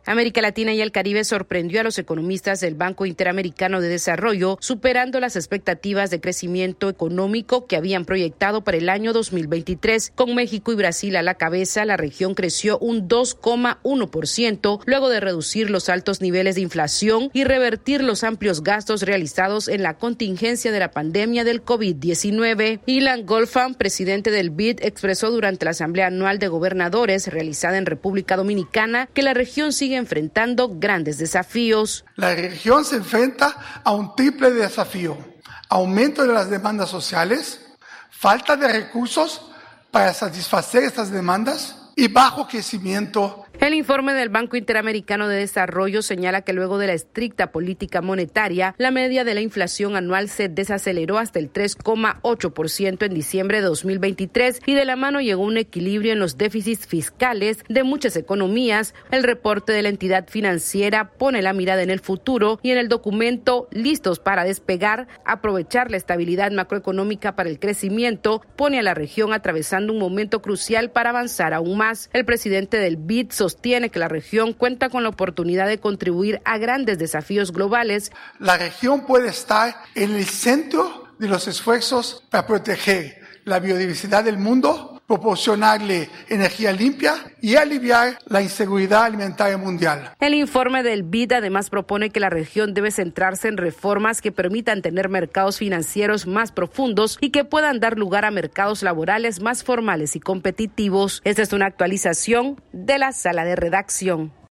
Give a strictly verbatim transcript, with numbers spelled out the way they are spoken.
América Latina y el Caribe sorprendió a los economistas del Banco Interamericano de Desarrollo, superando las expectativas de crecimiento económico que habían proyectado para el año dos mil veintitrés. Con México y Brasil a la cabeza, la región creció un dos coma uno por ciento, luego de reducir los altos niveles de inflación y revertir los amplios gastos realizados en la contingencia de la pandemia del COVID diecinueve. Ilan Goldfarb, presidente del B I D, expresó durante la Asamblea Anual de Gobernadores realizada en República Dominicana que la región sigue enfrentando grandes desafíos. La región se enfrenta a un triple desafío: aumento de las demandas sociales, falta de recursos para satisfacer estas demandas y bajo crecimiento. El informe del Banco Interamericano de Desarrollo señala que luego de la estricta política monetaria, la media de la inflación anual se desaceleró hasta el tres coma ocho por ciento en diciembre de dos mil veintitrés y de la mano llegó un equilibrio en los déficits fiscales de muchas economías. El reporte de la entidad financiera pone la mirada en el futuro y en el documento Listos para despegar, aprovechar la estabilidad macroeconómica para el crecimiento, pone a la región atravesando un momento crucial para avanzar aún más. El presidente del B I D sostiene que la región cuenta con la oportunidad de contribuir a grandes desafíos globales. La región puede estar en el centro de los esfuerzos para proteger la biodiversidad del mundo, proporcionarle energía limpia y aliviar la inseguridad alimentaria mundial. El informe del B I D además propone que la región debe centrarse en reformas que permitan tener mercados financieros más profundos y que puedan dar lugar a mercados laborales más formales y competitivos. Esta es una actualización de la sala de redacción.